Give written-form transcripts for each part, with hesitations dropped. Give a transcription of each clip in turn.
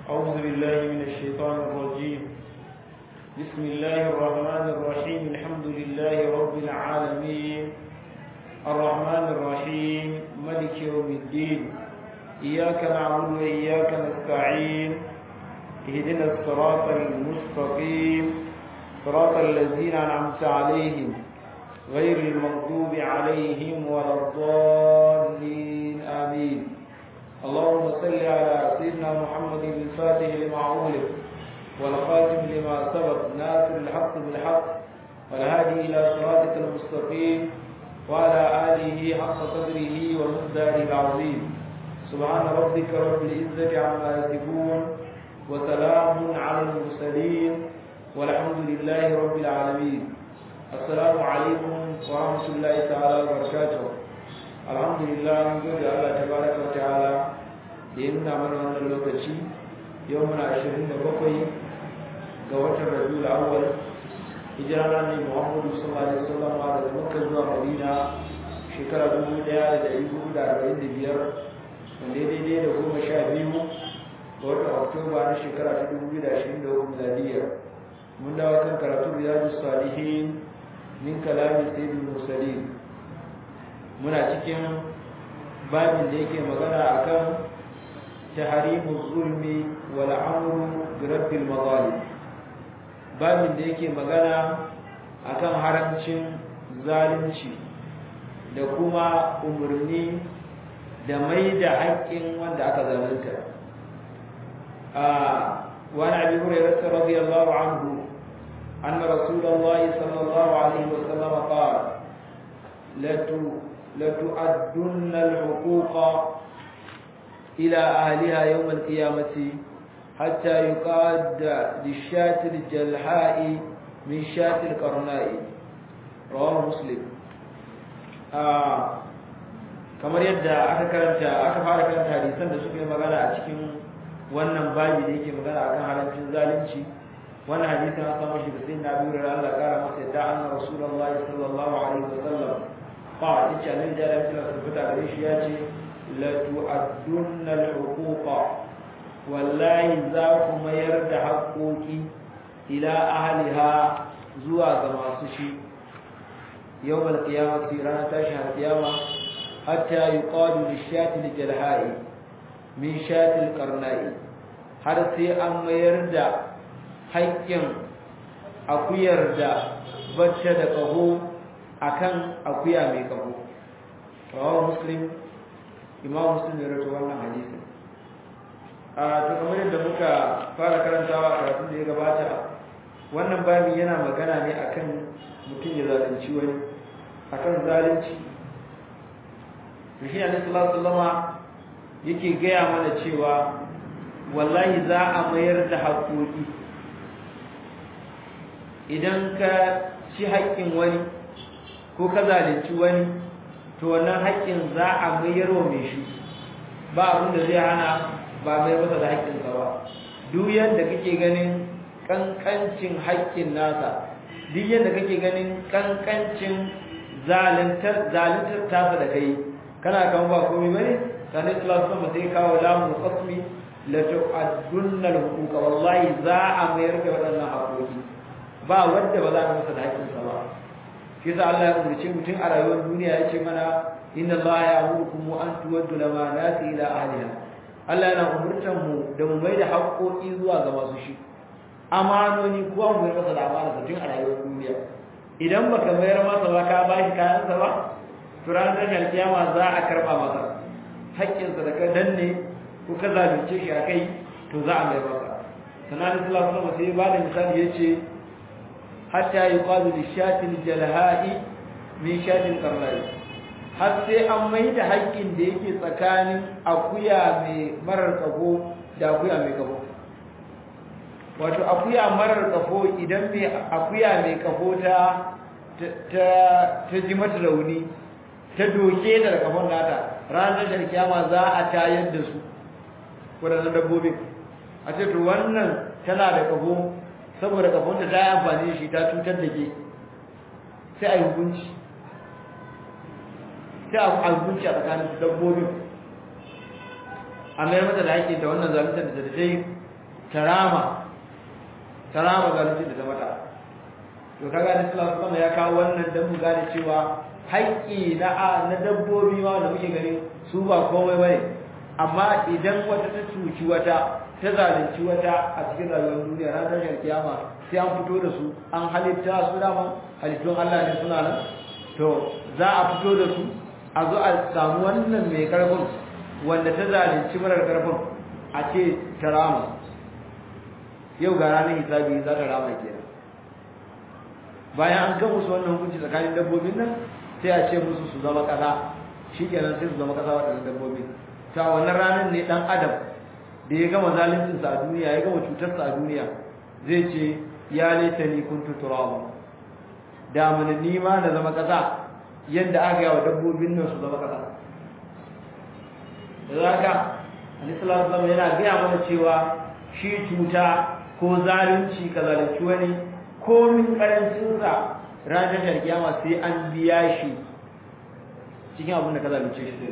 أعوذ بالله من الشيطان الرجيم. بسم الله الرحمن الرحيم. الحمد لله رب العالمين الرحمن الرحيم ملك يوم الدين. إياك نعبد وإياك نستعين. اهدنا الصراط المستقيم صراط الذين أنعمت عليهم غير المغضوب عليهم ولا الضالين آمين. اللهم صل على سيدنا محمد الفاتح لما أغلق والخاتم لما سبق ناصر الحق بالحق والهادي إلى صراطك المستقيم وعلى آله حق قدره ومقداره العظيم. سبحان ربك رب العزة عما يصفون وسلام على المرسلين والحمد لله رب العالمين. السلام عليكم ورحمة الله تعالى وبركاته. الحمد لله نقول الله تبارك وتعالى لأننا من هذا الوقت يومنا 27 قوات الربيع الأول هجرانا محمد صلى الله عليه وسلم على مكة ومدينة شكرا بمدينة لأيوب داربين دبير وليدي لهم شابيهم قوات أكتوبر شكرا 2020 ميلادية من دعوة كراتو رياض الصالحين من كلام سيد المرسلين. muna cikin babin da yake magana akan tahrimuz zulmi wal amru bi rabbil mazalim, babin da yake magana akan haramcin zalunci da kuma umurni da mai da haƙƙin wanda aka zalunta. wa Abi Hurairah radiyallahu anhu anna Rasulullah sallallahu alaihi wasallam qala لتؤدن الحقوق إلى أهلها يوم القيامة حتى يقاد للشاة الجلحاء من شاة القرناء. رواه مسلم. kamar yadda aka fara karanta hadisan da suka yi magana a cikin wannan babi da yake magana akan halaccin zalunci. wannan hadisin an samu shi da sayyidina Abu Hurairah Allah kara masa yadda anna Rasulullahi sallallahu alaihi wasallam قال إن شاء الله جل وعلا سبحانه وتعالى لا تؤدون الحقوق والله ذاكم يرد حقوق إلى أهلها زوا كما سشي يوم القيامة في رانا تشهر القيامة حتى يقال للشاة الجلحاء من شاة القرناء حرسي أما يرد حقا أكو يرد بشدقه akan akuya mai kaho. Rawahu Muslim. Imam Muslim ya rawaito wannan hadisin. To kamar yadda muka fara karantawa a karatun da ya gabata, wannan babi yana magana ne akan mutum ya zalunci wani, akan zalunci. To shi Annabi sallallahu alaihi wasallam yake gaya mana cewa wallahi za a mayar da haƙoƙi idan ka ci haƙƙin wani ko ka zalunci wani, to wannan haƙƙin za a mayar wa mai shi, ba abin da zai hana ba mai masa da haƙƙinsa ba. Duk yadda kake ganin ƙanƙancin haƙƙin nasa, duk yadda kake ganin ƙanƙancin zaluntar tasa da kai, kana kan ba komai bane. Sannan sallallahu alaihi sai kawo lamul qasmi la tu'addunna al-huquqa, wallahi za a mayar da waɗannan haƙoƙi, ba wanda ba za a masa da haƙƙinsa ba. kisa Allah ya umarce mutum a rayuwar duniya ya ce mana inna Allah ya amurukum an tuwaddu lamanati ila ahliha. Allah yana umurtan mu da mu mai da haƙoƙi zuwa ga masu shi, amanoni ko an bayar masa da amana tun a rayuwar duniya. Idan baka mayar masa ba ka bashi kayansa ba, to ranar tashin kiyama za a karɓa masa haƙƙinsa da ka danne ko ka zalunce shi a kai, to za a mayar masa. Sannan Allah sallallahu alaihi wasallam sai ba da misali yace hatta yuqalu lishatil jalha'i min shatil qarnai, har sai an mai da haƙƙin da yake tsakanin akuya mai marar kafo da akuya mai kafo. Wato akuya marar kafo idan mai akuya mai kafo ta ji mata rauni, ta doke da kafon nata, ranar da kiyama za a tayar da su wadannan dabbobin, a ce to wannan tana da kafo saboda kafonta ta yi amfani da shi ta cutar da ke, sai a yi hukunci a tsakanin dabbobin, a mayar mata da haƙƙi da wannan zaluntar da ta yi tarama zalunci da ta mata. To kaga da sallallahu alaihi ya kawo wannan dan mu gane cewa haƙƙi na dabbobi ma da muke gani su ba komai bane, amma idan wata ta cuci wata ta zalunci wata a cikin rayuwar duniya ran tashin kiyama sai an fito da su, an halitta su dama halittun Allah ne suna nan, to za a fito da su a zo a samu wannan mai karfin wanda ta zalunci marar karfin a ce ta rama. Yau ga ranar hisabi za ta rama kenan. Bayan an ga musu wannan hukunci tsakanin dabbobin nan sai a ce musu su zama kaza, shikenan sai su zama kaza waɗannan dabbobi. Ta wannan ranar ne dan adam da ya gama zaluncinsa a duniya, ya gama cutarsa a duniya, zai ce ya laitani kuntu turaba, da mun nima na zama kaza yadda aka yi wa dabbobin nan su zama kaza. Da zaka Annabi sallallahu alaihi wasallam yana gaya mana cewa shi cuta ko zalunci ka zalunci wani ko min karancin sa ranar kiyama sai an biya shi cikin abin da ka zalunce shi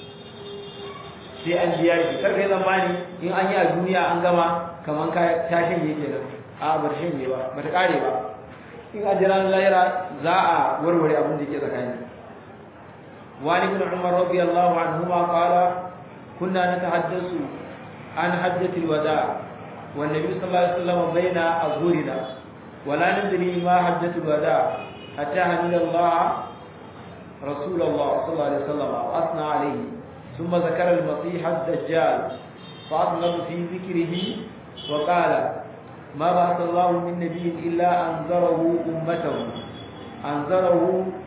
sai an biya shi. Kar kai zamani in an yi a duniya an gama kaman ka ta shanye kenan, a bar shanye ba ta kare ba. In a jiran lahira za a warware abin da yake tsakani. Wani ibn Umar radiyallahu anhuma qala kunna natahaddasu an hajjatil wada wan nabiy sallallahu alaihi wasallam baina azhurina wala nadri ma hajjatul wada hatta hamidallah rasulullah sallallahu alaihi wasallam wa asna alayhi thumma zakara al-masih ad-dajjal fa adnab fi dhikrihi wa qala ما بعث الله من نبي إلا أنذره أمته أنذره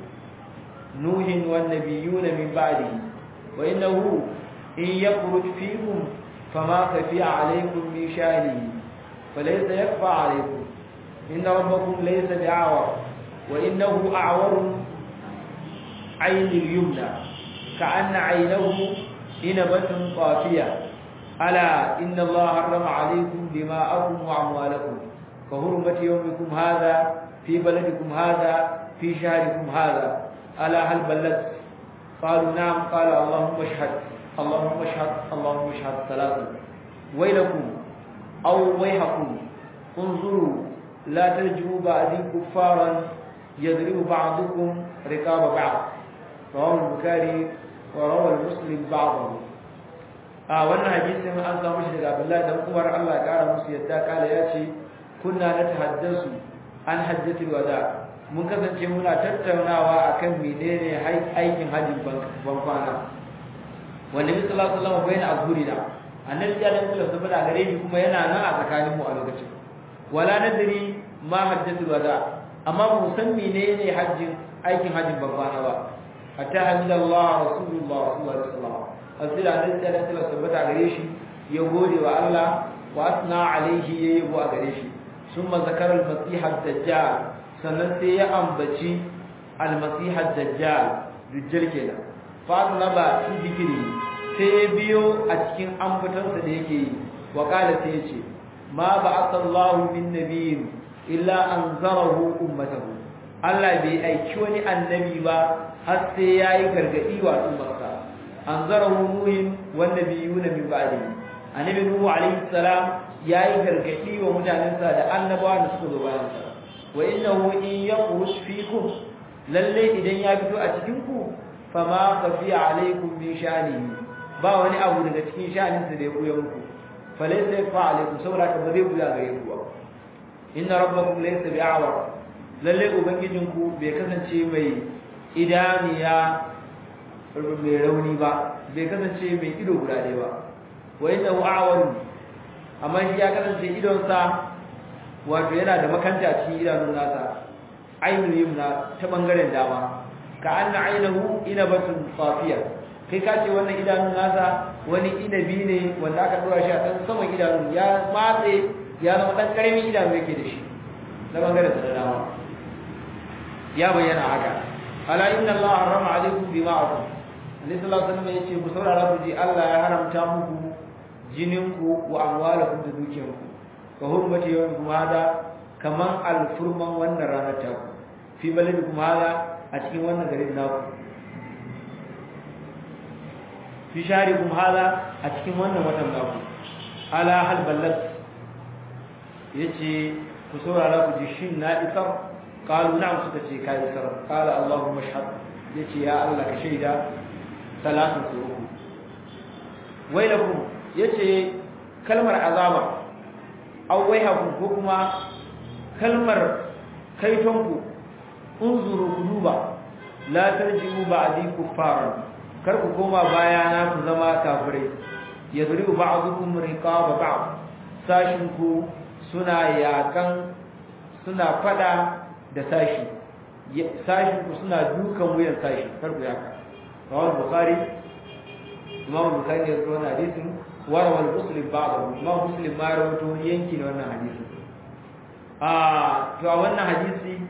نوح والنبيون من بعده وإنه إن يخرج فيكم فما خفي عليكم من شأنه فليس يخفى عليكم إن ربكم ليس بأعور وإنه أعور عين اليمنى كأن عينه إنبة طافية ألا إن الله حرم عليكم دماءكم وأموالكم كحرمة يومكم هذا في بلدكم هذا في شهركم هذا ألا هل بلغت؟ قالوا نعم. قال اللهم اشهد اللهم اشهد اللهم اشهد ثلاثا ويلكم أو ويحكم انظروا لا ترجعوا بعدي كفارا يضرب بعضكم رقاب بعض. رواه البخاري وروى مسلم بعضه. wannan hadisin an samu shi daga Abdullahi dan Umar, Allah ya kara musu yadda kala yace kunna natahaddasu an hajjatul wada, mun kasance muna tattaunawa akan menene aikin hajjin bankwana. Annabi sallallahu alaihi wasallam bayan azhurina, annabi ya dan kula saboda gare shi kuma yana nan a tsakanin mu a lokacin. Wala nadri ma hajjatul wada, amma mu san menene aikin hajjin bankwana ba. Hatta hamidallah rasulullah sallallahu alaihi wasallam, asira da sai da tabbata gare shi, ya gode wa Allah wa asna alaihi, ya yabo a gare shi. Summa zakara al-masih ad-dajjal, sannan sai ya ambaci al-masih ad-dajjal, dujjal kenan. Fa naba fi zikri, sai biyo a cikin ambatansa da yake yi, wa qala sai yace ma ba'atha Allahu min nabiyyin illa anzarahu ummatahu, Allah bai aiki wani annabi ba har sai yayi gargadi wa ummarsa. Anzarahu nuhin wan nabiyuna min ba'dihi, annabi nuhu alayhi salam yayi gargadi wa mutanensa da annabawa da suka zo bayan sa. Wa innahu in yakhruj fikum, lalle idan ya fito a cikin ku, fama khafi alaykum min sha'nihi, ba wani abu daga cikin sha'aninsa da ya buya muku, falaysa yafa alaykum, saboda ka ba zai buya gare ku ba. Inna rabbakum laysa bi'awar, lalle ubangijinku bai kasance mai idaniya mai rauni ba, bai kasance mai ido guda ɗaya ba. Wa innahu a'waru, amma shi ya kasance idonsa wato yana da makanta a cikin idanun nasa, ainul yumna ta bangaren dama, ka anna ainahu inabatun safiya, kai ka ce wannan idanun nasa wani inabi ne wanda aka dora shi a kan saman idanun, ya matse ya zama dan karamin idanu yake da shi na bangaren da dama, ya bayyana haka. Ala inna Allah harrama alaikum dima'akum, Annabi sallallahu alaihi wasallam yace ku saurara ku ji, Allah ya haramta muku jininku wa amwalakum da dukiyanku, ka hurmati yawmikum hada, kaman alfurman wannan ranar ta ku, fi baladikum hada, a cikin wannan garin naku, fi sharikum hada, a cikin wannan watan naku. Ala hal ballat, yace ku saurara ku ji shin na isar qalu na'am suka ce ka isar qala allahumma ashhad yace ya Allah ka shaida salatu uku wailakum yace kalmar azaba aw waihakum ko kuma kalmar kaitonku unzuru duba la tarji'u ba'di kuffaran kar ku koma bayana ku zama kafirai yadribu ba'dukum riqaba ba'd sashin ku suna yakan suna fada da sashi sashin ku suna dukan wuyan sashi kar ku yaka rawal bukhari imam bukhari ya rawaito hadisin wa rawal muslim ba'dahu imam muslim ma rawaito yanki na wannan hadisin to a wannan hadisi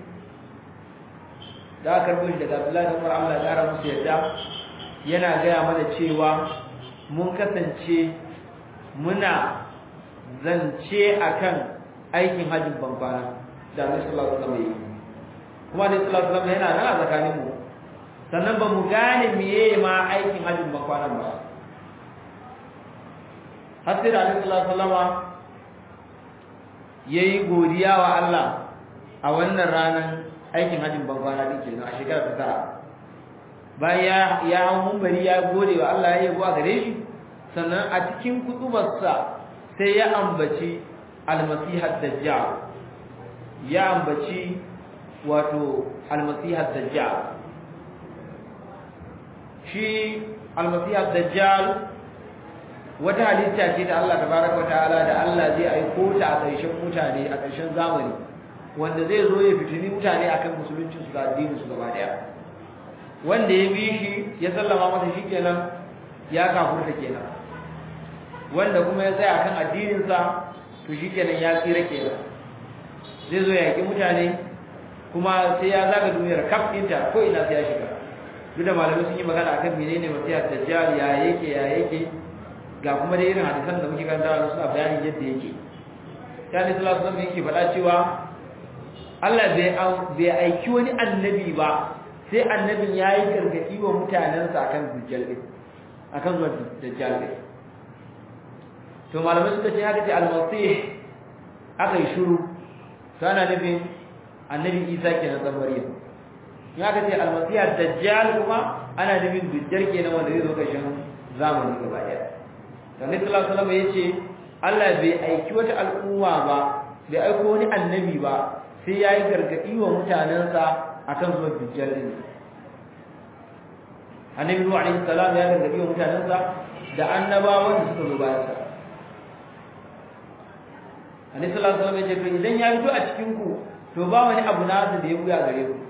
da aka karbo shi daga Abdullahi da Umar Allah ya kara musu yadda yana gaya mana cewa mun kasance muna zance akan aikin hajjin bankwana da Annabi sallallahu alaihi wasallam kuma Annabi sallallahu alaihi wasallam yana nan a tsakanin mu sannan ba mu gane meye ma aikin hajjin bankwana ba har sai da Annabi sallallahu alaihi wasallam yayi godiya wa Allah a wannan ranar aikin hajjin bankwana din kenan a shekarar ta tara bayan ya hau mumbari ya gode wa Allah ya yabo a gare shi sannan a cikin kutubarsa sai ya ambaci almasihar dajjal ya ambaci wato almasihar dajjal shi almasihar dajjal wata halitta ce da Allah tabaraka wa ta'ala da Allah zai aiko ta a ƙarshen mutane a ƙarshen zamani wanda zai zo ya fitini mutane akan musulunci su da addinin su gaba daya wanda ya bi shi ya sallama masa shikenan ya kafurta kenan wanda kuma ya tsaya akan addinin sa to shikenan ya tsira kenan zai zo ya yaki mutane kuma sai ya zaga duniyar kaf ɗinta ko ina sai ya shiga duk da malamai sun yi magana akan menene masiyar dajjal ya yake ga kuma da irin hadisan da muke karantawa suna bayanin yadda yake sai Allah sallallahu alaihi wasallam yake faɗa cewa Allah bai aiki wani annabi ba sai annabin yayi gargadi wa mutanansa akan dajjal din akan zuwa dajjal din to malamai suka ce haka ce al-masih aka yi shiru to ana nufin annabi Isa kenan dan Maryam in aka ce al-masih ad-dajjal kuma ana nufin dajjal kenan wanda zai zo kashin zamani gaba daya to Annabi sallallahu alaihi wasallam yace Allah bai aiki wata al'umma ba bai aiko wani annabi ba sai ya yi gargaɗi wa mutanensa a kan zuwa dujjal ɗin annabi nuhu alaihi salam ya gargaɗi wa mutanensa da annabawan da suka zo bayansa annabi sallallahu alaihi wasallam ya ce to idan ya fito a cikin ku to ba wani abu nasu da ya buya gare ku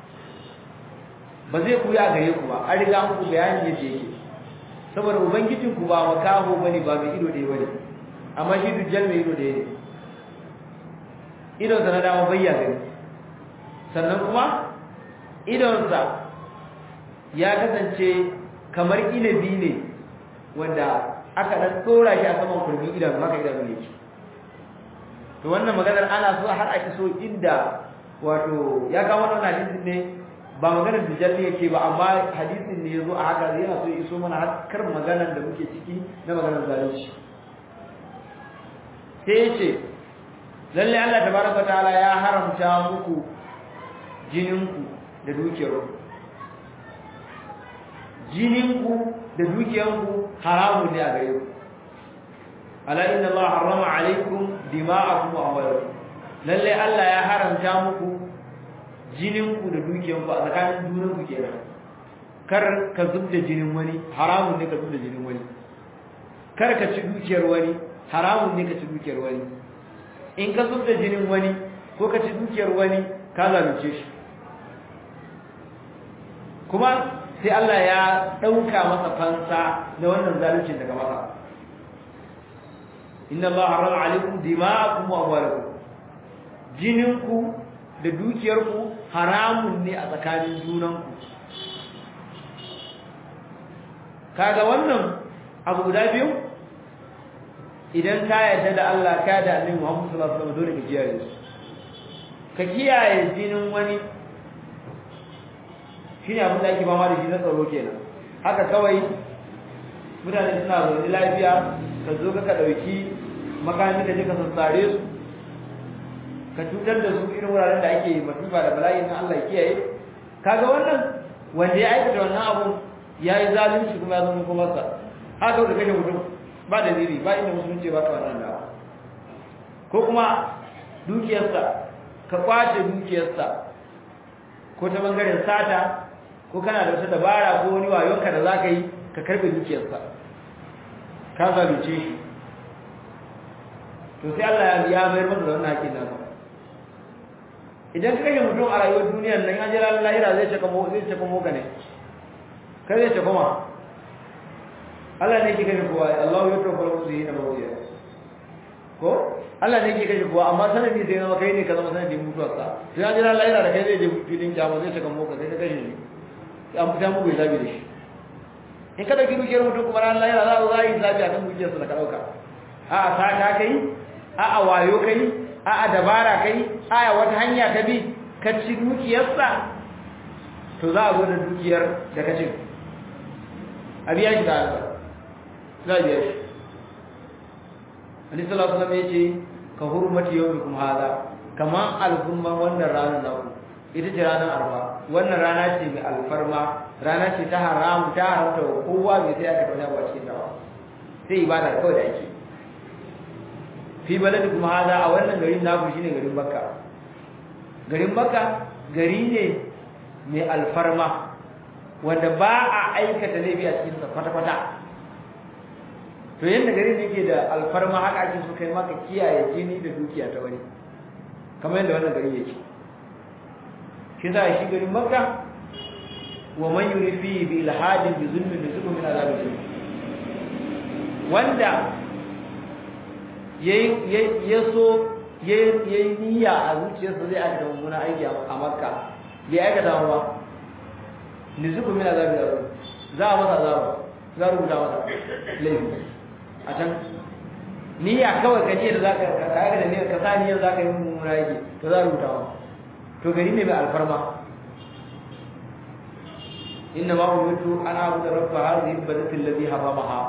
ba zai buya gare ku ba an riga muku bayani yadda yake saboda ubangijin ku ba makaho bane ba mai ido ɗaya bane amma shi dujjal mai ido ɗaya ne idonsa na dama bayya gani sannan kuma idonsa ya kasance kamar inabi ne wanda aka dan tsora shi a saman kurmin idanu haka idanu ne to wannan maganar ana so har ake so inda wato ya kawo wannan hadisin ne ba maganar dujjal ne yake ba amma hadisin ne yazo a haka yana so iso mana har kar maganar da muke ciki na maganar zalunci sai yace lalle Allah tabaraka taala ya haramta muku jininku da dukiyarku jininku da dukiyarku haramun ne a gare ku ala inna Allah harrama alaikum dima'akum wa amwalakum lalle Allah ya haramta muku jininku da dukiyarku a tsakanin junanku kenan kar ka zubda jinin wani haramun ne ka zubda jinin wani kar ka ci dukiyar wani haramun ne ka ci dukiyar wani in ka zubda jinin wani ko ka ci dukiyar wani ka zalunce shi kuma sai Allah ya dauka masa fansa na wannan zaluncin daga masa inna Allah harrama alaikum dima'akum wa amwalakum jininku da dukiyarku haramun ne a tsakanin junanku kaga wannan abu guda biyu idan ka yarda da Allah ka da Annabi Muhammad sallallahu alaihi wasallam dole ka kiyaye su ka kiyaye jinin wani shine abin da ake fama da shi na tsaro kenan haka kawai mutane suna zaune lafiya ka zo ka dauki makami ka je ka sassare su ka cutar da su irin wuraren da ake masifa da bala'in na Allah ya kiyaye kaga wannan wanda ya aikata wannan abu yayi zalunci kuma ya zama kuma sa haka da kashe mutum ba dalili ba inda musulunci ba ka wannan da ko kuma dukiyarsa ka kwace dukiyarsa ko ta bangaren sata ko kana da wata dabara ko wani wayonka da zaka yi ka karbe dukiyarsa ka zalunce shi to sai Allah ya mayar masa da wannan haƙin nasa idan ka kashe mutum a rayuwar duniyar nan an jira lahira zai cika moka ne kai zai cika ma Allah ne ke kashe kowa Allah ya tofa musu yi na mawuya ko Allah ne ke kashe kowa amma sanadi sai zama kai ne ka zama sanadin mutuwarsa sai an jira lahira da kai zai je filin kyama zai cika moka sai ka kashe shi an fita muku ya zabi da shi in ka dauki dukiyar mutum kuma ran lahira za a yi zabi a kan dukiyarsa da ka dauka a'a sata kai a'a wayo kai a'a dabara kai a'a wata hanya ka bi ka ci dukiyarsa to za a zo da dukiyar da ka ci a biya shi da Allah za a biya shi Ali sallallahu alaihi wasallam yace ka hurmati yawmikum hada kaman alhumman wannan ranar naku ita ce ranar arba wannan rana ce mai alfarma rana ce ta haramu ta haramta wa kowa bai sai aka tauna ba cikin dawa sai ibada kawai da ake fi baladikum hada a wannan garin naku shine garin Makka garin Makka gari ne mai alfarma wanda ba a aikata laifi a cikin sa kwata-kwata to yanda garin yake da alfarma haka ake so kai maka kiyaye jini da dukiya ta wani kamar yadda wannan gari yake shi za shi garin Makka wa man yurifi bi ilhadin bi zulmin nuzuku min azabi wanda yayi niyya a zuciyarsa zai aka mummuna aiki a Makka bai aikata ba nuzuku min azabi za a masa azaba za a rubuta masa laifi a can niyya kawai ka niyyar zaka kaga da niyyar ka sa niyyar zaka yi mummuna aiki to za a rubuta masa to gari ne mai alfarma inna ma umitu an abuda rabba hadhihi albadati alladhi haramaha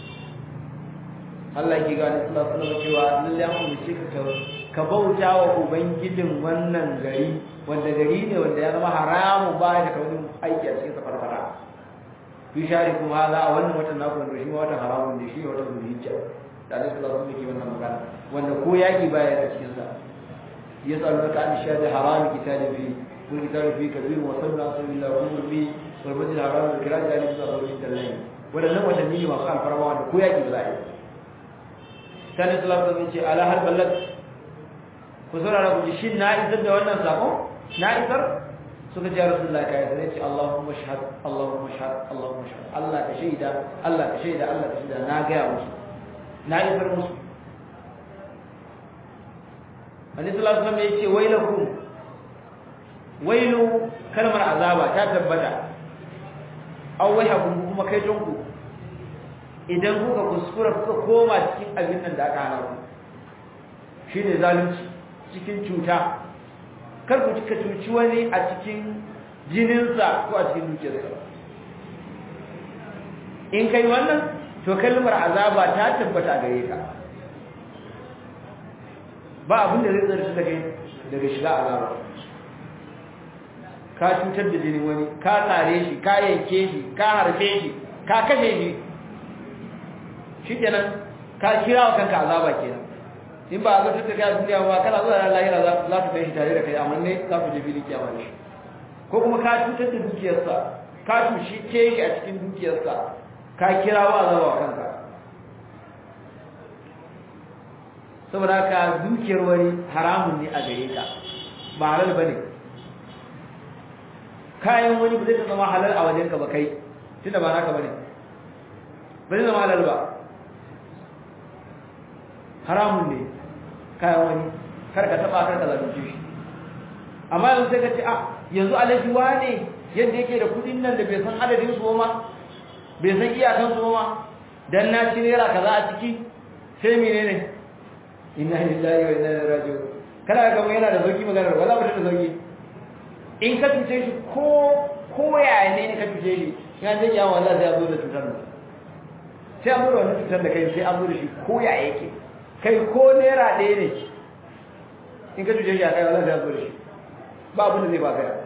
Allah ki ga Allah sallallahu alaihi cewa lalle an umice ka bauta wa ubangijin wannan gari wanda gari ne wanda ya zama haramu ba da kawai aiki a cikin sa farfara fi shari kuma hada a wannan watan naku wanda shi ma watan haramun ne shi ne watan zulhijja da Allah sallallahu alaihi wasallam wannan magana wanda ko yaki baya da cikin sa يسألونك عن الشهر الحرام كتاب فيه والكتاب فيه كبير وصلنا عن سبيل الله وأمر به والمسجد الحرام والكلام ذلك من أقوال الله ولا نوع تنميه وقال فرمان كويا جبلاي ثاني صلاة الله على هل بلد خسر على كل شيء نائزر ده وانا ساقو نائزر سكت يا رسول الله كايزر اللهم اشهد اللهم اشهد اللهم اشهد الله كشهيدا الله كشهيدا الله كشهيدا ناقيا مسلم نائزر مسلم Annabi sallallahu alaihi wasallam yace wailakum wailu kalmar azaba ta tabbata aw waihakum kuma kai tonku idan kuka kuskura kuka koma cikin abin nan da aka hana ku shine zalunci cikin cuta kar ku cika cuci wani a cikin jininsa ko a cikin dukiyarsa in kai wannan to kalmar azaba ta tabbata gare ka ba abin da zai tsarki daga shiga azaba ka cutar da jinin wani ka tsare shi ka yanke shi ka harfe shi ka kashe shi shikenan ka kira wa kanka azaba kenan in ba a zo tuka kai duniya ba kana zuwa ran lahira za ka kai shi tare da kai amma ne za ku je filin kiyama ne ko kuma ka cutar da dukiyarsa ka tushe shi a cikin dukiyarsa ka kira wa azaba wa kanka saboda ka dukiyar wani haramun ne a gare ka ba halal bane kayan wani ba zai zama halal a wajen ka ba kai tunda ba naka bane ba zai zama halal ba haramun ne kayan wani kar ka taba kar ka zalunce shi amma yanzu sai ka ce a yanzu alaji wane yadda yake da kudin nan da bai san adadin su ma bai san iyakan su ma dan na ci naira kaza a ciki sai menene inna lillahi wa inna ilaihi raji'un kana ga mu yana da sauki magana wala ba da sauki in ka tuce shi ko yaya ne ka tuce shi ya je ya wallahi sai azo da tutar nan sai azo da wannan tutar da kai sai azo da shi ko yaya yake kai ko naira ɗaya ne in ka cuce shi a kai wallahi ya zo da shi ba abin da zai ba kai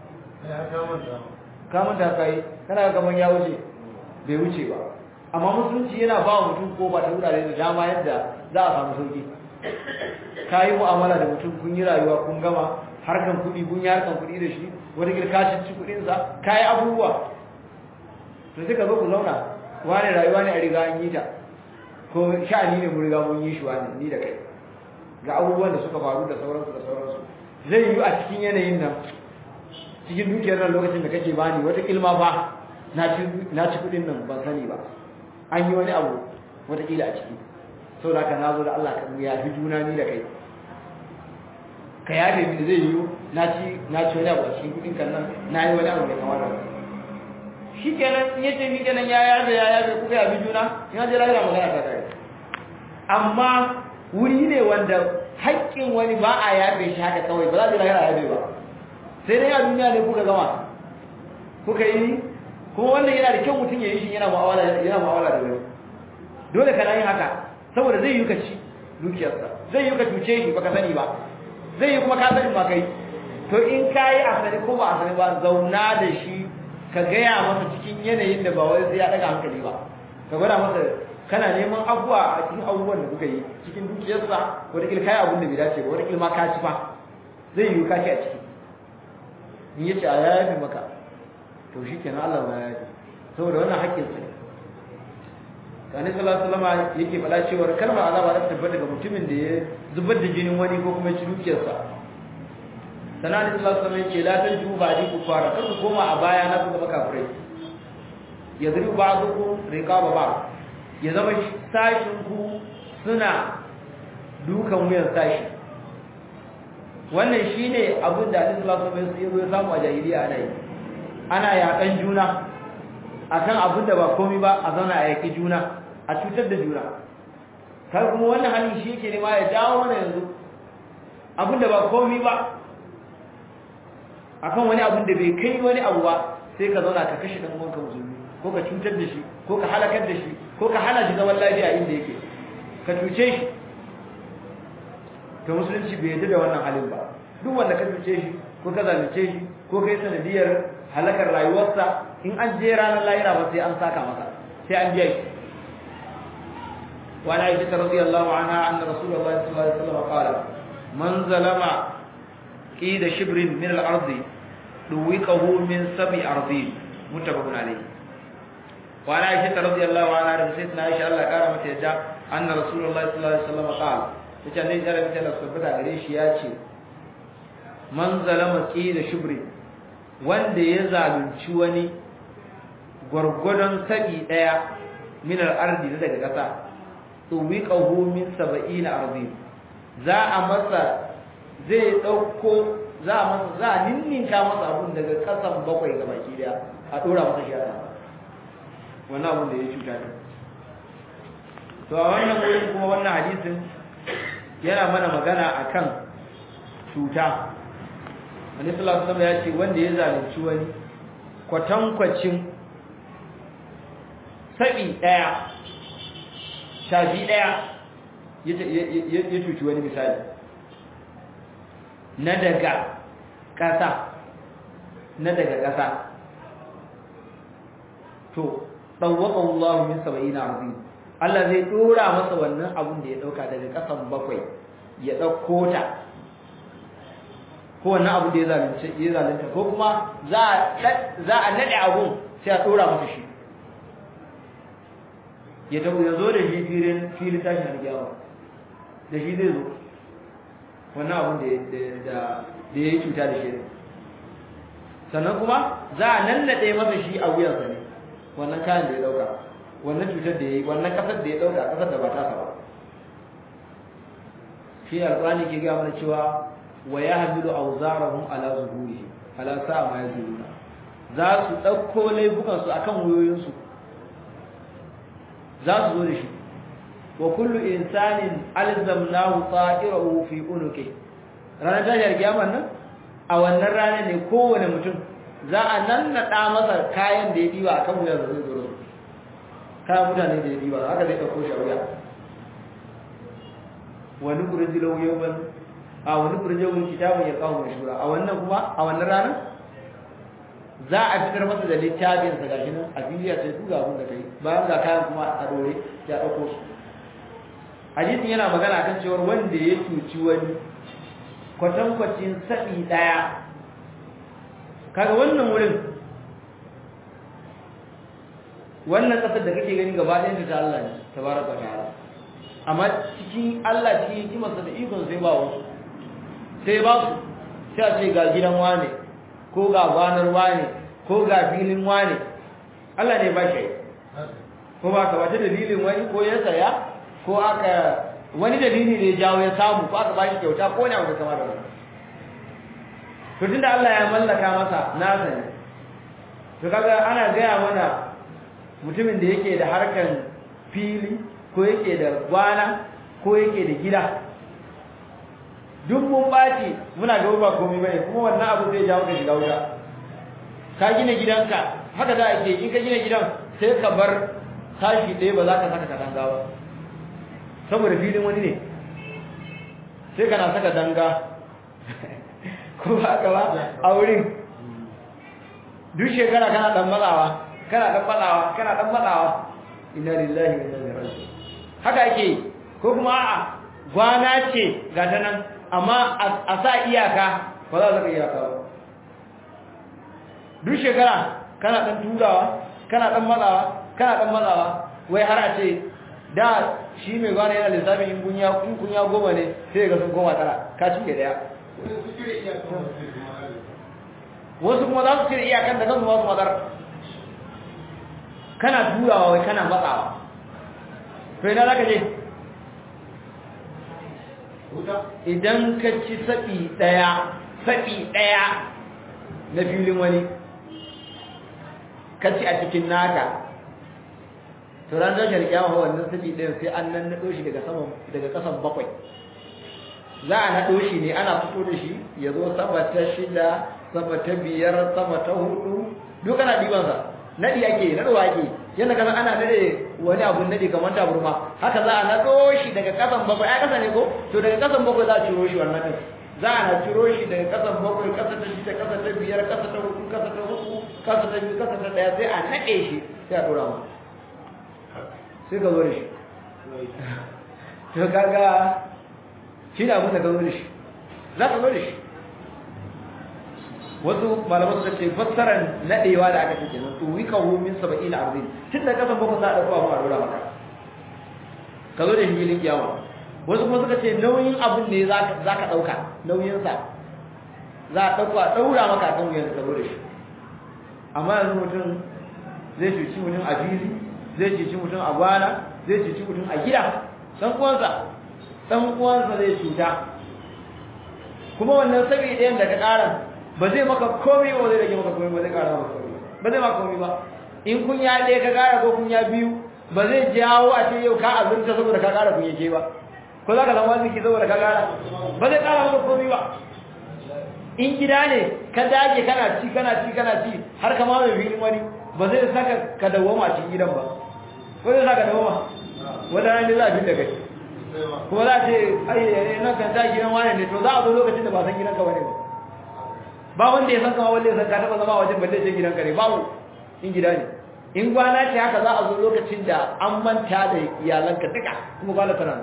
ka manta kai kana kaman ya wuce bai wuce ba amma musulunci yana ba mutum ko ba ta wurare da dama yadda za a samu sauki ka yi mu'amala da mutum kun yi rayuwa kun gama harkan kuɗi kun yi harkan kuɗi da shi wata girka ci kuɗinsa ka yi abubuwa to sai ka zo ku zauna wani rayuwa ne a riga an yi ta ko sha'ani ne mun riga mun yi shi wani ni da kai ga abubuwan da suka faru da sauransu zai yi a cikin yanayin nan cikin dukiyar nan lokacin da kake bani wata kilma ba na ci kuɗin nan ban sani ba an yi wani abu wata kila a ciki sau da ka na zo da Allah ka yafi juna ni da kai ka yafe mini zai yi na ci wani abu a cikin kuɗin kan nan na yi wani abu mai kamar da shi kenan in yace ni kenan ya yafe kuka yafi juna ina je lahira magana ta kai amma wuri ne wanda haƙƙin wani ba a yafe shi haka kawai ba za a je lahira yafe ba sai dai a duniya ne kuka gama kuka yi kuma wannan yana da kyau mutum ya yi shi yana mu'amala da wani dole kana yin haka saboda zai yi ka ci dukiyarsa zai yi ka cuce shi baka sani ba zai yi kuma ka sani ba kai to in ka yi a sani ko ba a sani ba zauna da shi ka gaya masa cikin yanayin da ba wai sai ya daga hankali ba ka gwada masa kana neman abuwa a cikin abubuwan da kuka yi cikin dukiyarsa wata kila kai abun da bai dace ba wata kila ma ka ci fa zai yi ka ci a ciki in yace a yafi maka to shikenan Allah ma yafi saboda wannan haƙƙin sa Sani sallallahu alaihi wasallam yake faɗa cewa kalmar azaba za ta tabbata ga mutumin da ya zubar da jinin wani ko kuma ci dukiyarsa Sani sallallahu alaihi wasallam yake la tanju ba'di kufara kar ku koma a baya na ku zama kafirai yadribu ba'dukum riqaba ba'd ya zama sashin ku suna dukan wuyan sashi wannan shine abin da Annabi sallallahu alaihi wasallam ya samu a jahiliya ana yakan juna akan abin da ba komai ba a zauna a yaki juna a cutar da juna kai kuma wannan halin shi yake ne ma ya dawo mana yanzu abin da ba komai ba akan wani abin da bai kai wani abu ba sai ka zauna ka kashe dan uwanka musulmi ko ka cutar da shi ko ka halakar da shi ko ka hana shi zaman lafiya inda yake ka cuce shi to musulunci bai yarda da wannan halin ba duk wanda ka cuce shi ko ka zalunce shi ko kai sanadiyar halakar rayuwarsa in an je ranar lahira ba sai an saka masa sai an biya shi wa ana aisha radiyallahu anha anna rasulullahi sallallahu alaihi wasallam qala man zalama qida shibrin min al-ardi duwiqahu min sab'i ardin muttafaqun alayhi wa ana aisha radiyallahu anha da sayyidina aisha Allah kara mata yadda anna rasulullahi sallallahu alaihi wasallam qala tace ne da rabbi Allah subhanahu gare shi ya ce man zalama qida shibrin wanda ya zalunci wani gurgudun sabi daya min al-ardi daga kasa tuwiqahu min 70 ardi za a masa zai dauko za a ninninka masa abun daga kasan bakwai ga baki daya a dora masa shi wannan abun da ya cuta ne to a wannan wurin kuma wannan hadisin yana mana magana akan cuta Annabi sallallahu alaihi wasallam ya ce wanda ya zalunci wani kwatankwacin sabi daya shafi daya ya cuci wani misali na daga ƙasa to dawwaqa Allah min 70 azim Allah zai dora masa wannan abun da ya dauka daga ƙasan bakwai ya dauko ta ko wannan abu da ya zalunta ko kuma za a nade abun sai a dora masa shi ya tabo ya zo da shi filin tashin alƙiyama da shi zai zo wannan abun da ya yi cuta da shi sannan kuma za a nannade masa shi a wuyansa ne wannan kayan da ya dauka wannan cutar da ya yi wannan kasar da ya dauka kasar da ba ta ba shi alƙur'ani ke ga mana cewa wa yahmilu awzarahum ala zuhurihi ala sa'a ma yazuruna za su dauko laifukan su akan wayoyin su za su zo da shi wa kullu insanin alzamnahu ta'irahu fi unuki ranar tashar kiyama nan a wannan ranar ne kowane mutum za a nannada masa kayan da ya diba akan wuyar da zai zo kayan mutane da ya diba haka zai dauko shi a wuya wa nukhriju lahu yawman a wani furjewun kitabun ya kawo mashura a wannan kuma a wannan ranar za a fitar masa da littafin sa gashi nan a fili a sai duga abin da kai bayan ga kayan kuma a dore ya dauko su hadisin yana magana akan cewa wanda ya cuci wani kwatankwacin sabi daya kaga wannan wurin wannan kasar da kake gani gaba ɗayan ta Allah ne tabaraka ta'ala amma cikin Allah cikin hikimarsa da ikon sai ba wasu sai ba su sai a ce ga gidan wane ko ga gwanar wane ko ga filin wane Allah ne ba shi ko ba ka wata dalilin wani ko ya saya ko aka wani dalili da ya jawo ya samu ko aka ba shi kyauta ko ne abu kamar da wannan to tunda Allah ya mallaka masa nasa ne to kaga ana gaya mana mutumin da yake da harkan fili ko yake da gwana ko yake da gida duk mun baci muna ga ba komai bane kuma wannan abu zai jawo ka shiga wuta ka gina gidanka haka da ake in ka gina gidan sai ka bar tashi ɗaya ba za ka saka katanga ba saboda filin wani ne sai kana saka danga ko ba ka ba a wurin duk shekara kana dan matsawa inna lillahi wa inna ilaihi raji'un haka yake ko kuma a'a gwana ce ga ta nan amma a sa iyaka ba za ka iyaka ba duk shekara kana dan turawa kana dan matsawa wai har a ce da shi mai gwana yana lissafin in kunya goma ne sai ga sun koma tara ka cike daya wasu kuma za su cire iyakan da kansu masu matsar kana turawa wai kana matsawa to ina za ka je idan ka ci saɓi ɗaya na filin wani ka ci a cikin naka to ran tashar kyawa wannan saɓi ɗayan sai an nan naɗo shi daga ƙasan bakwai za a naɗo shi ne ana fito da shi ya zo sama ta 6 sama ta 5 sama ta 4 duk ana ɗibansa naɗi ake naɗowa ake yadda kasan ana naɗe wani abun naɗi kamar taburma haka za a naɗo shi daga ƙasan bakwai a ƙasa ne ko to daga ƙasan bakwai za a ciro shi wannan ɗin za a na ciro shi daga ƙasan bakwai ƙasa ta 6 ƙasa ta 5 ƙasa ta 4 ƙasa ta 3 ƙasa ta 2 ƙasa ta 1 sai a naɗe shi sai a ɗora ma sai ka zo da shi to kaga shi ne abin da ka zo da shi za ka zo da shi wasu malaman suka ce fassarar nadewa da aka ce kenan to wika hu min 70 arzin tun da kasan bakwai za a dauko abu a dora maka ka zo da shi filin kiyama wasu kuma suka ce nauyin abin ne za ka dauka nauyin sa za a dauko a daura maka kan wuyan ka zo da shi amma yanzu mutum zai cuci mutum a fili zai cuci mutum a gwana zai cuci mutum a gida dan uwansa zai cuta kuma wannan sabi ɗayan da ka ƙara ba zai maka komai ba zai rage maka komai ba zai ƙara maka komai ba zai maka komai ba in kunya ɗaya ka ƙara ko kunya biyu ba zai jawo a ce yau ka azurta saboda ka ƙara kunya ke ba ko za ka zama ziki saboda ka ƙara ba zai ƙara maka komai ba in gida ne ka dage kana ci har ka mamaye filin wani ba zai saka ka dawoma a cikin gidan ba ko zai saka dawoma wata ranar za a fi da kai kuma za a ce ai nan kan ta gidan wani ne to za a zo lokacin da ba san gidanka bane ba wanda ya san kama wanda ya san ka taba zama wajen balle ce gidanka ne babu in gida ne in gwana ce haka za a zo lokacin da an manta da iyalanka duka kuma gwana tana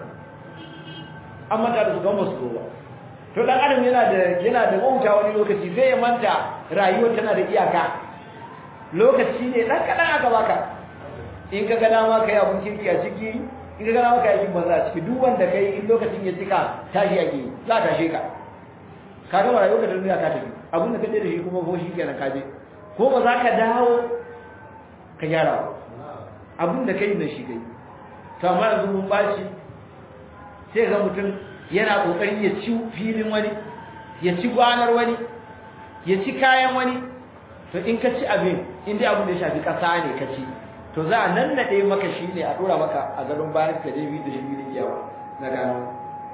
an manta da su gan wasu ba to dan adam yana da wauta wani lokaci sai ya manta rayuwar tana da iyaka lokaci ne dan kadan aka baka in ka ga dama kai abun kirki a ciki in ka gana maka yakin banza a ciki duk wanda kai in lokacin ya cika tashi yake za ka tashe ka ka gama rayuwar ka duniya ka tafi abin da kaje da shi kuma ko shi kenan ka je ko ba za ka dawo ka gyara ba abin da kai na shi kai to amma yanzu mun bashi sai ga mutum yana kokari ya ci filin wani ya ci gwanar wani ya ci kayan wani to in ka ci abin in dai abin da ya shafi kasa ne ka ci to za a nan nade maka shi ne a dora maka a gadon bayan ka je bi da shi ne yawa na gano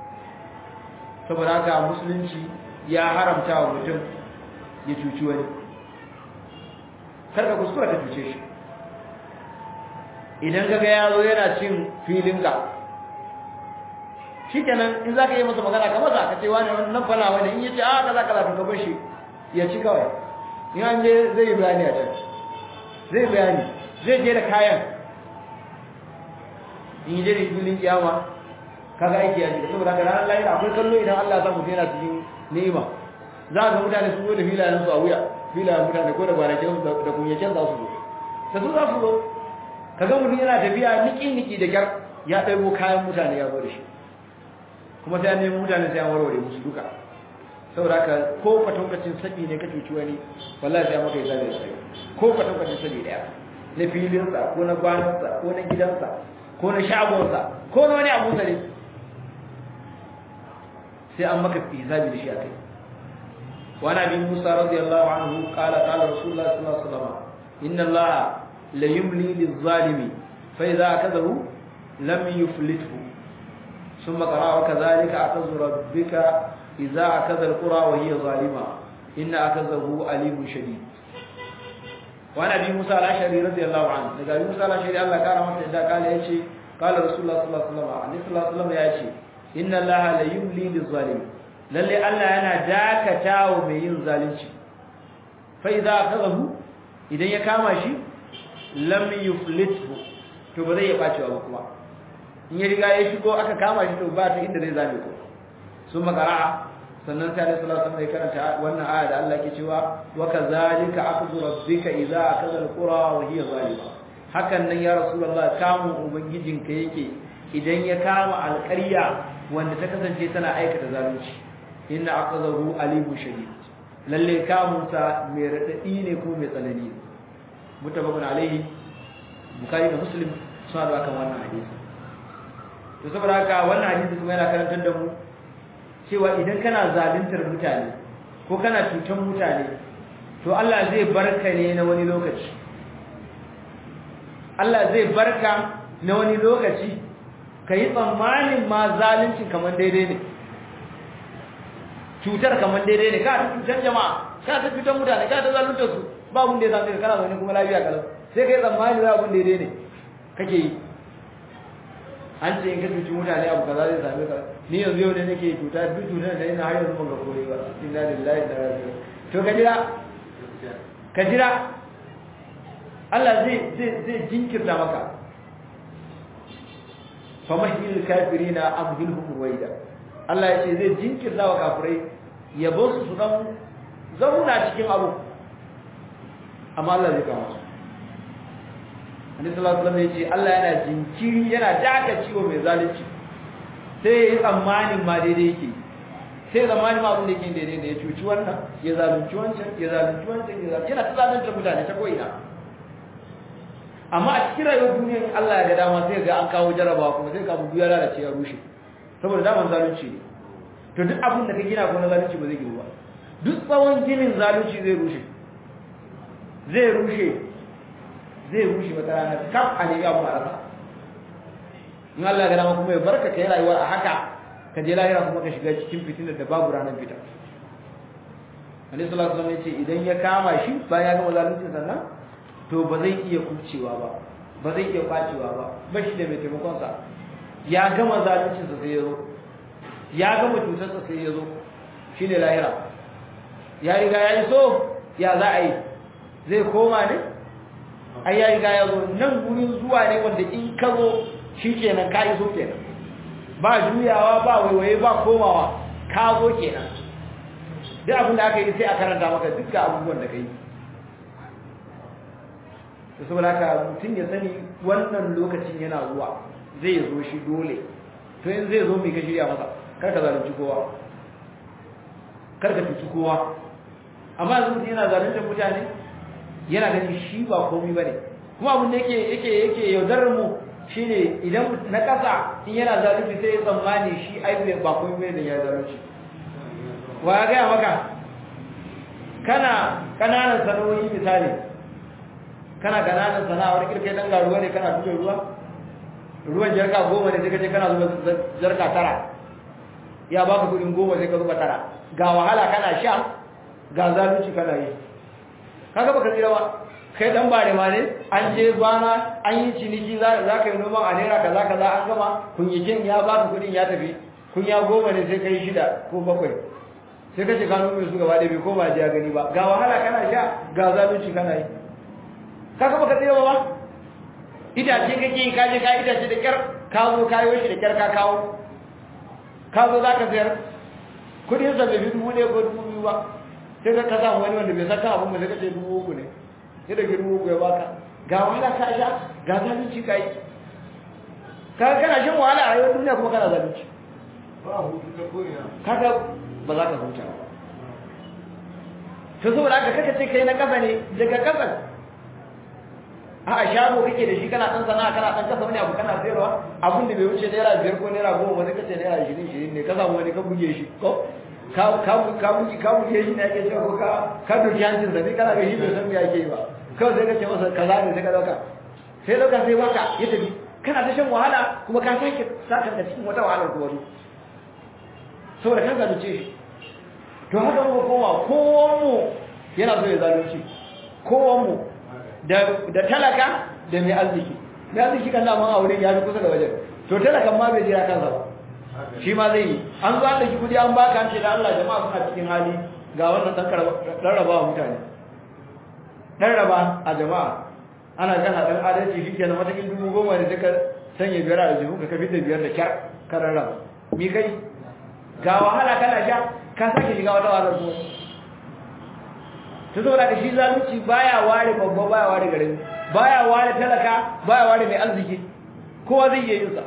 saboda haka musulunci ya haramta wa mutum ya cuci wani karka kuskura ka cuce shi idan kaga ya zo yana cin filinka shikenan in zaka yi masa magana ka masa ka ce wani wannan fala wani in yace a kaza kaza to ka bar shi ya ci kawai in an je zai yi bayani a can zai bayani zai je da kayan in je da filin kiyama kaga aiki ya ji saboda haka ranar lahira akwai kallo idan Allah ya sa mutum yana cikin ni'ima za ga mutane su zo da filayen su a wuya filayen mutane ko da gwanakin su da kunyacin za su zo da su za su zo kaga mutum yana tafiya niki da kyar ya ɗaibo kayan mutane ya zo da shi kuma sai an nemi mutane sai an warware musu duka saboda haka ko kwatankacin saki ne ka cuci wani wallahi sai maka isa da sai ko kwatankacin saki daya na filinsa ko na gwanansa ko na gidansa ko na shagonsa ko na wani abu ne sai an maka hisabi da shi a kai wani abin musa radiyallahu anhu qala rasulullah sallallahu alaihi wasallam inna allaha la yumli liz-zalimi fa idza akadahu lam yuflithu thumma qara wa kadhalika akazu rabbika idza akadha al-qura wa hiya zalima inna akazahu alimun shadid wani abin musa al-ashari radiyallahu anhu daga abin musa al-ashari Allah kara masa da kala yace qala rasulullah sallallahu alaihi wasallam yace inna allaha la yumli liz-zalim lalle Allah yana dakatawa mai yin zalunci fa idza akazahu idan ya kama shi lam yuflithu to ba zai ya bace ba kuma in ya riga ya shigo aka kama shi to ba ta inda zai zame ko sun makara sannan sai Allah sallallahu alaihi wasallam ya karanta wannan aya da Allah ke cewa wa kazalika akhdhu rabbika idza akaza alqura wa hiya zalima hakan nan ya rasulullah kamun ubangijinka yake idan ya kama alƙarya wanda ta kasance tana aikata zalunci inna aqadahu alimu shadid lalle kamunsa mai radadi ne ko mai tsanani mutabakun alaihi bukhari da muslim suna da kan wannan hadisi to saboda haka wannan hadisi kuma yana karantar da mu cewa idan kana zaluntar mutane ko kana cutar mutane to Allah zai barka ne na wani lokaci Allah zai barka na wani lokaci kai tsammanin ma zalunci kamar daidai ne cutar kamar daidai ne ka ta cutar jama'a ka ta cutar mutane ka ta zalunta su ba mun da zan ka kana zaune kuma lafiya kalau sai kai tsammani za abun daidai ne kake yi an ce in ka cuci mutane abu kaza zai same ka ni yanzu yau ne nake cuta duk cutar da ina har yanzu ban ga kore ba inna lillahi wa inna ilaihi raji'un to ka jira Allah zai jinkirta maka famahil kafirina amhilhum ruwaida Allah ya ce zai jinkirta wa kafirai ya bar su dan zauna cikin abu amma Allah zai kama su Annabi sallallahu alaihi wasallam ya ce Allah yana jinkiri yana daka ciwo mai zalunci sai ya tsammanin ma daidai yake sai tsammanin ma abin da yake daidai ne ya cuci wannan ya zalunci wancan ya zalunci wancan ya zalunci yana ta zalunta mutane ta ko'ina amma a cikin rayuwar duniyar Allah ya ga dama sai ga an kawo jarabawa kuma sai ka bugu ya lalace ya rushe saboda daman zalunci ne to duk abin da ka gina ko na zalunci ba zai gina ba duk tsawon ginin zalunci zai rushe wata rana kaf a ne abu a rasa in Allah ya ga dama kuma ya barka kai rayuwa a haka ka je lahira kuma ka shiga cikin fitinar da babu ranar fita Annabi sallallahu alaihi wasallam ya ce idan ya kama shi bayan ya gama zalunci sannan to ba zai iya kucewa ba zai iya kwacewa ba shi da mai taimakon sa ya gama zaluncin sa sai ya zo ya gama cutar sa sai ya zo shine lahira ya riga ya yi so ya za a yi zai koma ne ai ya riga ya zo nan gurin zuwa ne wanda in ka zo shikenan ka yi so kenan ba juyawa ba waiwaye ba komawa ka zo kenan duk abin da aka yi sai a karanta maka dukkan abubuwan da ka yi to saboda haka mutum ya sani wannan lokacin yana zuwa zai zo shi dole to in zai zo mai ka shirya masa kar ka zalunci kowa kar ka cuci kowa amma yanzu mutum yana zaluntar mutane yana ganin shi ba komai bane kuma abin da yake yaudarar mu shine idan na kasa in yana zalunci sai ya tsammani shi ai ba komai bane da ya zalunci wa ya gaya maka kana kananan sana'o'i misali kana kananan sana'ar kirkai dan garuwa ne kana duba ruwan jarka 10 ne sai ka je kana zuba jarka 9 ya baka kudin 10 sai ka zuba 9 ga wahala kana sha ga zalunci kana yi kaga baka tsira ba kai dan bare ma ne an je bana an yi ciniki za ka yi noman a naira kaza an gama kunyikin ya baka kudin ya tafi kunya 10 ne sai kai 6 ko 7 sai kace ka nome su gaba da bai koma ji gani ba ga wahala kana sha ga zalunci kana yi kaga baka tsira ba itace kake yi kaje ka itace da kyar ka zo kayo shi da kyar ka kawo ka zo zaka sayar kudin sa bai fi 1,000 ko 2,000 ba sai ka samu wani wanda bai saka abun ba sai kace 3,000 ne sai da 3,000 ya baka ga wahala ka sha ga zalunci kai kaga kana shan wahala a rayuwar duniya kuma kana zalunci ba hutu ta ko'ina kaga ba za ka huta ba to saboda haka kaka ce kai na kafa ne daga kasan a shago kake da shi kana dan sana'a kana dan kasa wani abu kana sayarwa abun da bai wuce naira 5 ko naira 10 wani kace naira 20 ne ka samu wani ka buge shi ko ka buge shi ne ake cewa ko ka doki hancin da kana ga shi bai san me yake yi ba kawai sai ka ce masa kaza ne sai ka dauka sai baka ya tafi kana ta shan wahala kuma ka sake sakan da cikin wata wahalar kuma saboda kan zalunce shi to haka mu kowa kowanmu yana so ya zalunci kowanmu da talaka da mai arziki kan daman aure ya fi kusa da wajen to talakan ma bai jira kansa ba shi ma zai yi an zo an daki kudi an baka an ce da Allah jama'a suna cikin hali ga wannan dan raba wa mutane dan raba a jama'a ana gana dan adalci shikenan matakin 10,000 ne sai ka sanya biyar a jihun ka kafi da biyar da kyar kararra mi kai ga wahala kana sha ka sake shiga wata wahalar kuma to saboda ka shi zalunci baya ware babba baya ware garin baya ware talaka baya ware mai arziki kowa zai iya yin sa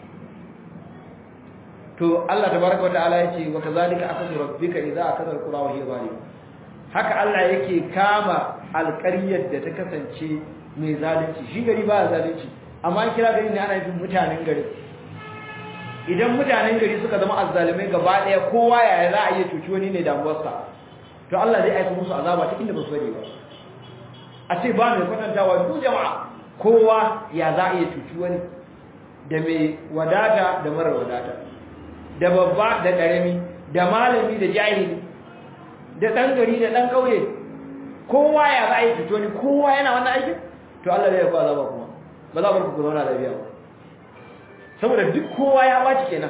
to Allah tabaraka wa ta'ala yace wa kazalika akhadhu rabbika idza akhadha alqura wa hiya zalim haka Allah yake kama alƙaryar da ta kasance mai zalunci shi gari ba zalunci amma an kira gari ne ana yin mutanen gari idan mutanen gari suka zama azzalimai gaba daya kowa yaya za a iya cuci wani ne damuwarsa to Allah zai aika musu azaba ta inda ba su bari ba a ce ba mai kwatantawa duk jama'a kowa ya za a iya cuci wani da mai wadata da mara wadata da babba da ƙarami da malami da jahili da ɗan gari da ɗan ƙauye kowa ya za a yi cuci wani kowa yana wannan aikin to Allah zai yafa azaba kuma ba za ku zauna lafiya ba saboda duk kowa ya baci kenan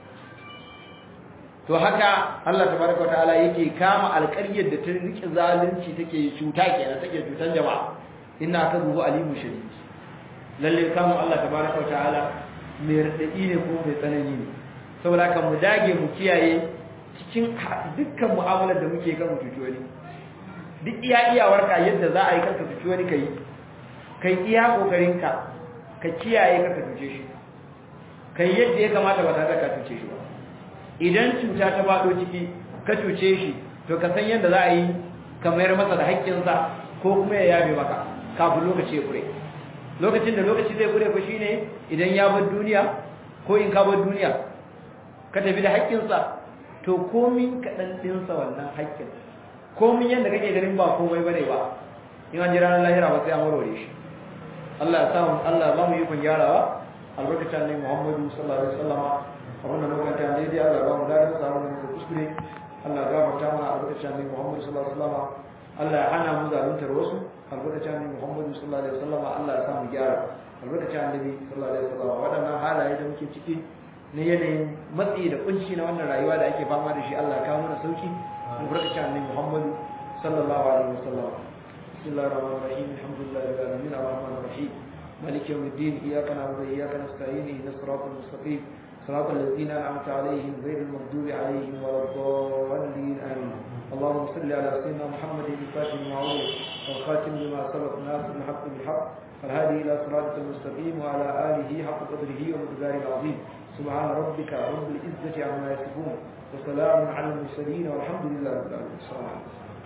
to haka Allah tabaraka wataala yake kama alƙaryar da ta rike zalunci take cuta kenan take cutan jama'a inna kadhu alimu shadid lalle kama Allah tabaraka wataala mai radadi ne ko mai tsanani ne saboda haka mu dage mu kiyaye cikin dukkan mu'amalar da muke kan mutuci wani duk iyawarka yadda za a yi kanka tuci wani kai iya kokarinka ka kiyaye ka tuce shi kai yadda ya kamata ba tare da ka tuce shi ba idan cuta ta fado ciki ka cuce shi to ka san yadda za a yi ka mayar masa da haƙƙinsa ko kuma ya yabe maka kafin lokaci ya kure lokacin da lokaci zai kure ku shine idan ya bar duniya ko in ka bar duniya ka tafi da haƙƙinsa to komin kaɗan ɗinsa wannan haƙƙin komin yadda kake ganin ba komai bane ba in an jira lahira ba sai an warware shi Allah ya samu Allah ba mu yi kun gyarawa albarkacin ne Muhammadu sallallahu alaihi wasallam a wannan lokacin da dai Allah ba mu da samu da kuskure Allah ya gafarta mana albarkacin ne Muhammadu sallallahu alaihi wasallam Allah ya hana mu zaluntar wasu albarkacin ne Muhammadu sallallahu alaihi wasallam Allah ya samu gyara albarkacin annabi sallallahu alaihi wasallam wadannan halaye da muke ciki ne yanayin matsi da kunci na wannan rayuwa da ake fama da shi Allah ya kawo mana sauki albarkacin annabi Muhammadu sallallahu alaihi wasallam bismillahir rahmanir rahim alhamdulillahi rabbil alamin arrahmanir rahim maliki yawmiddin iyyaka na'budu wa iyyaka nasta'in ihdinas siratal mustaqim صراط الذين أنعمت عليهم غير المغضوب عليهم ولا الضالين آمين اللهم صل على سيدنا محمد الفاتح المعروف والخاتم لما سبق ناصر الحق بالحق والهادي إلى صراط المستقيم وعلى آله حق قدره ومقداره العظيم سبحان ربك رب العزة عما يصفون وسلام على المرسلين والحمد لله رب العالمين.